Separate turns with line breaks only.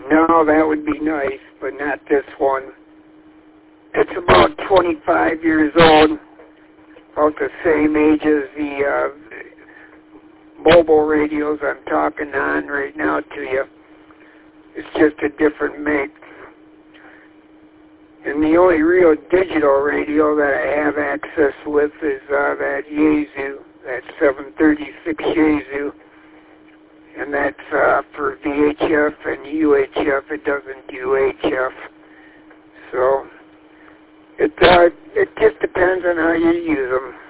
No, that would be nice, but not this one. It's about 25 years old, about the same age as the mobile radios I'm talking on right now to you. It's just a different make. And the only real digital radio that I have access with is that Yaesu, that 736 Yaesu. And that's for VHF and UHF. It doesn't do HF. So it just depends on how you use them.